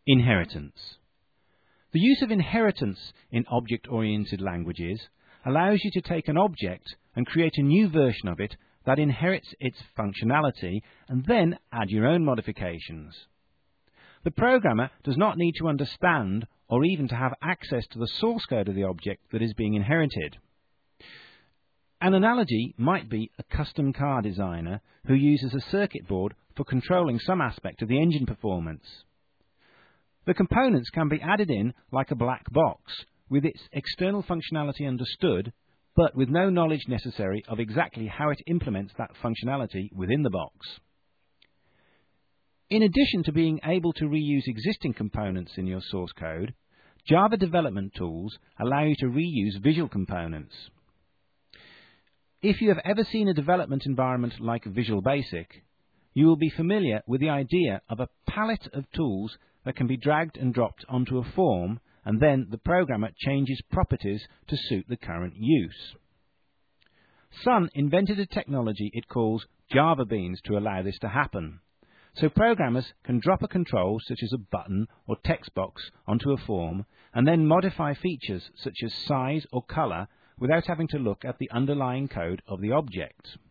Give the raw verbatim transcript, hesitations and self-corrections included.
Inheritance. The use of inheritance in object-oriented languages allows you to take an object and create a new version of it that inherits its functionality and then add your own modifications. The programmer does not need to understand or even to have access to the source code of the object that is being inherited. An analogy might be a custom car designer who uses a circuit board for controlling some aspect of the engine performance. The components can be added in like a black box, with its external functionality understood, but with no knowledge necessary of exactly how it implements that functionality within the box. In addition to being able to reuse existing components in your source code, Java development tools allow you to reuse visual components. If you have ever seen a development environment like Visual Basic, you will be familiar with the idea of a palette of tools that can be dragged and dropped onto a form, and then the programmer changes properties to suit the current use. Sun invented a technology it calls Java Beans to allow this to happen. So programmers can drop a control such as a button or text box onto a form and then modify features such as size or color without having to look at the underlying code of the object.